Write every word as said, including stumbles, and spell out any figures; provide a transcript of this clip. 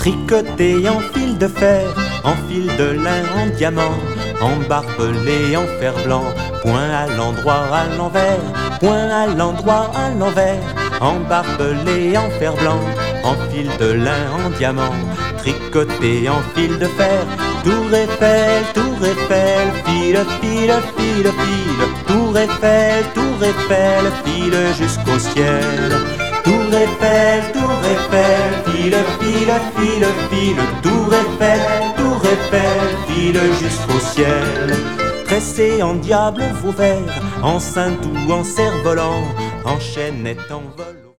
tricoté en fil de fer, en fil de lin, en diamant, en barbelé, en fer blanc, point à l'endroit, à l'envers, point à l'endroit, à l'envers, en barbelé, en fer blanc, en fil de lin, en diamant, tricoté en fil de fer. Tour Eiffel, Tour Eiffel, file, file, file, file, Tour Eiffel, Tour Eiffel, file jusqu'au ciel. Tour Eiffel, Tour Eiffel, file, file, file, file, Tour Eiffel, Tour Eiffel, file jusqu'au ciel. Tressé en diable Vauvert, en saindoux, en cerf-volant, en chaînette, en vol.